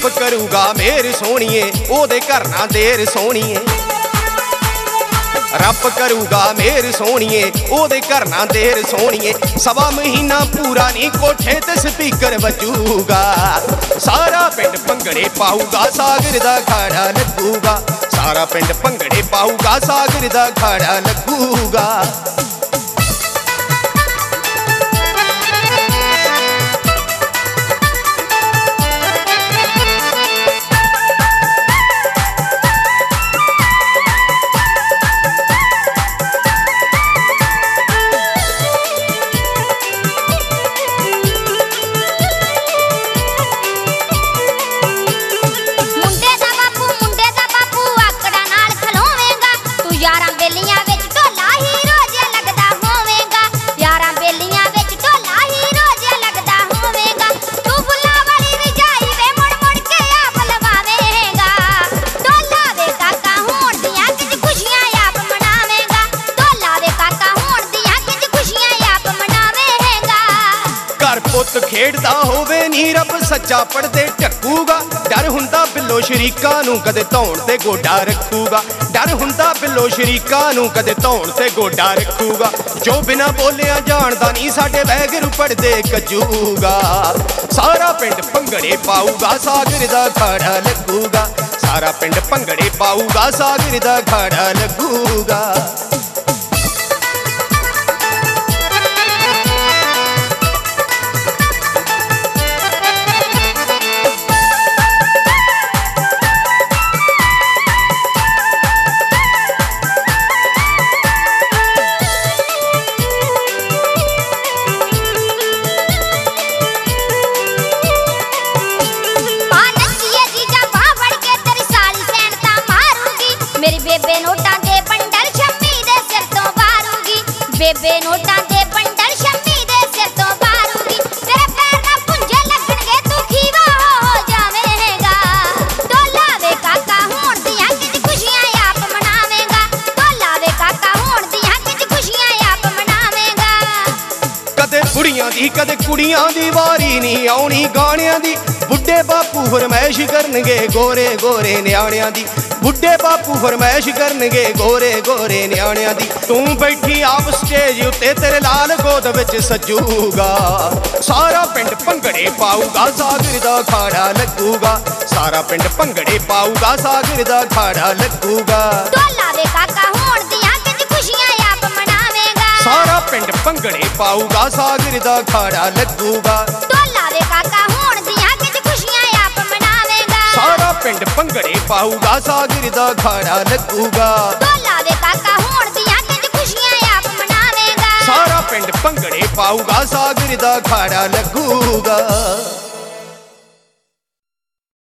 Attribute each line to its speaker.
Speaker 1: रब करूगा मेर सोहणीए ओदे घर ना देर सोहणीए रब करूगा मेर सोहणीए ओदे घर ना देर सोहणीए सवा महीना पूरा नहीं कोठे ते स्पीकर बजूगा सारा पिंड भंगड़े पाऊगा सागर दा खाड़ा लगूगा सारा पिंड भंगड़े पाऊगा सागर दा खाड़ा लगूगा। पुत खेडदा होवे नी रब सच्चा पढ़दे ढकूगा डर हुंदा बिल्लो शरीकां नूं कदे धौण ते गोडा रखूगा डर हुंदा बिल्लो शरीकां नूं कदे धौण ते गोडा रखूगा जो बिना बोलिया जानदा नी साडे वैगरू पढ़दे कजूगा सारा पिंड भंगड़े पाऊगा सागर दा खाड़ा लगूगा सारा पिंड भंगड़े पाऊगा सागर दा खाड़ा लगूगा।
Speaker 2: बेबे नोटां दे बंडल शम्मी दे सिर तो मारूगी तेरे पैर ना पुंजे लगणगे तू खीवा हो जावेगा डोला वे काका होण दियां किच खुशियां आप मनावेगा डोला वे काका होण दियां किच खुशियां आप मनावेगा।
Speaker 1: कदे बुढ़ियां दी कदे कुड़ियां दी वारी नहीं आउणी गाणियां दी बुढ़े बापू फरमैश करनगे गोरे गोरे न्याणियां दी बुढ़े बापू फरमैश करनगे गोरे गोरे न्याणियां दी तू बैठी आप स्टेज उत्ते तेरे लाल गोद विच सजूगा सारा पिंड भंगड़े पाऊगा सागर दा खाड़ा लगूगा सारा पिंड भंगड़े पाऊगा सागर दा खाड़ा लगूगा।
Speaker 2: डोला वे काका होण दियां किच खुशियां आप मनावेगा
Speaker 1: सारा पिंड भंगड़े पाऊगा सागर दा खाड़ा लगूगा
Speaker 2: डोला वे काका होण दियां किच खुशियां आप मनावेगा
Speaker 1: सारा पिंड भंगड़े पाऊगा सागर दा खाड़ा लगूगा
Speaker 2: डोला वे काका होण दियां किच खुशियां आप मनावेगा
Speaker 1: सारा पिंड भंगड़े पाऊगा सागर दा खाड़ा लगूगा।